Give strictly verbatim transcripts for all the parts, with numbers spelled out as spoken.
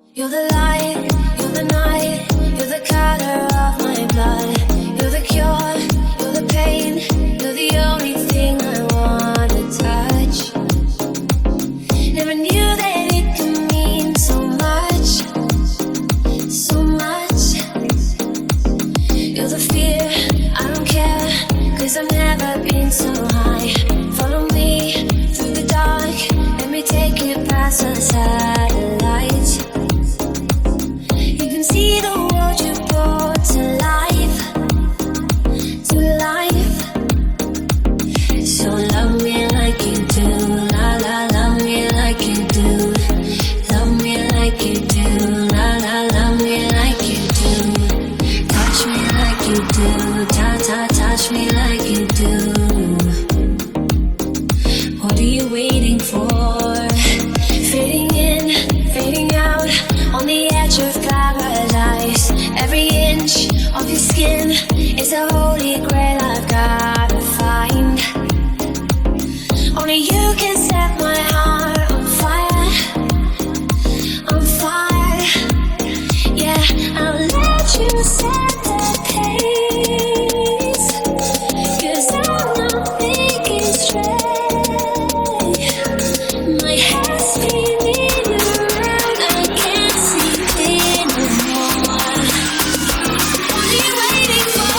You're the light, you're the night, you're the color of my blood. You're the cure, you're the pain, you're the only thing I wanna touch. Never knew that it could mean so much, so much. You're the fear, I don't care, cause I've never been so high. Follow me through the dark, let me take it past the satellite. See the world you brought to life, to life. So love me like you do, la la, love me like you do. Love me like you do, la la, love me like you do. Touch me like you do, ta ta, touch me like you do. What are you waiting for? Fading in, fading out, on the edge of paradise. Every inch of your skin is a holy grail I've gotta find. Only you can set my heart on fire, on fire. Yeah, I'll let you set the pace, cause I'm not thinking straight. My head's spinning around, I can't see it no more. What are you waiting for?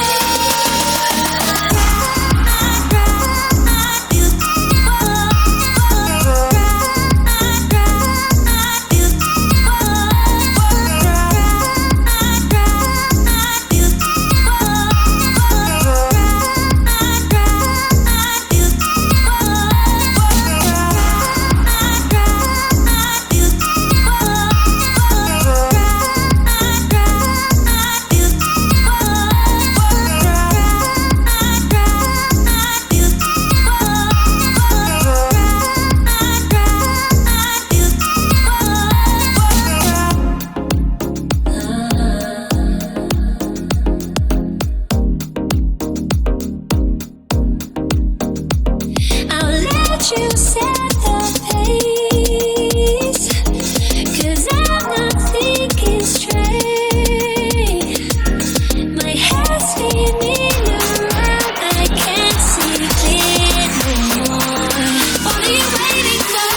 You set the pace, cause I'm not thinking straight. My head's spinning around, I can't see it no more. What are you waiting for?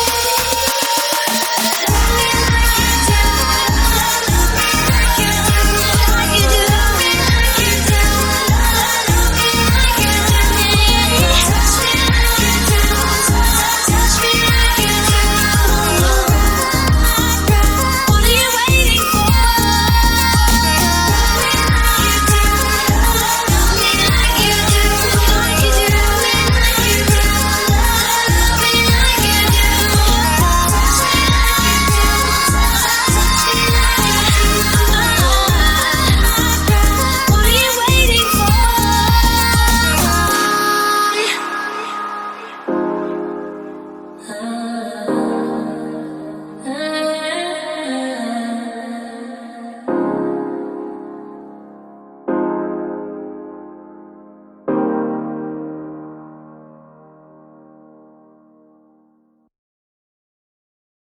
Love me like you do, love me like you do, like you do, like you do, love me like you do, touch me like you do. Touch me like you do. What are you waiting for? Love me like you do. Love me like you do. Like you do. Love me like you do. Touch me like you do. Touch me like you do. What are you waiting for? Ah.